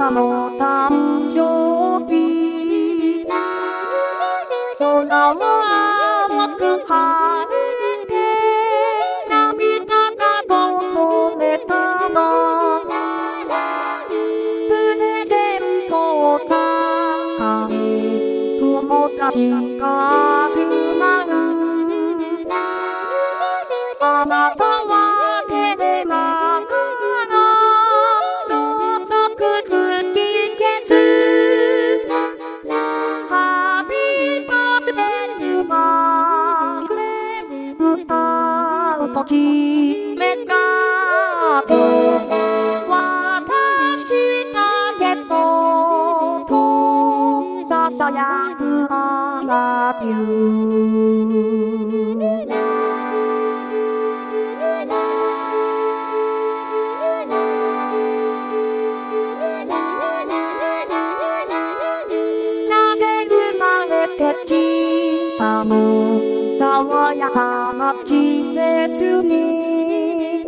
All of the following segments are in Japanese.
たの誕生日。空は甘く晴れて涙がこぼれたの。プレゼントを高い友達が集まる。あなたは照れながらろうそく吹き消す。ハッピーバースデートゥーマグレ歌うときめかけ私だけそっとささやく I love you。てきたの爽やかな季節に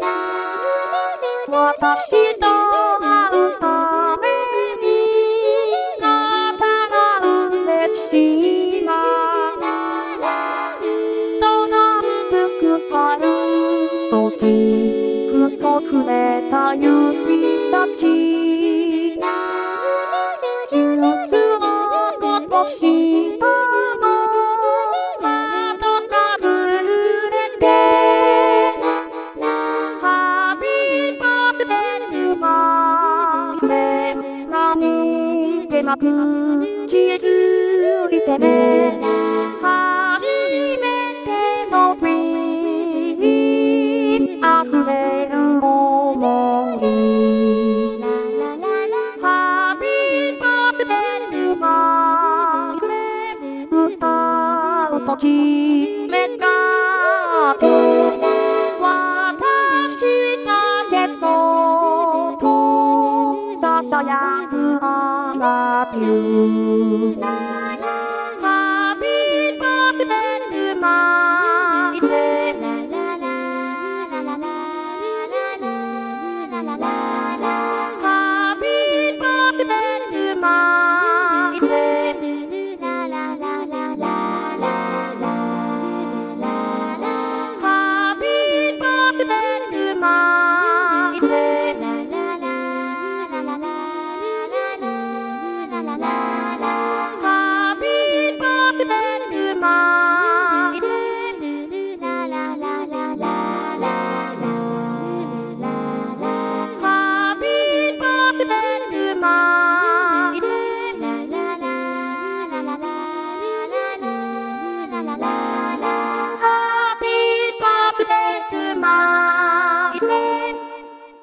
私と会うためにあなたが嬉しいな。トランプ配るときふと触れた指先ジュースをこぼしたなく気づいてね。初めてのウィーン溢れる想い。ハッピーバースデートゥーマグレ歌うときめかけ私だけそっとささやく I love you。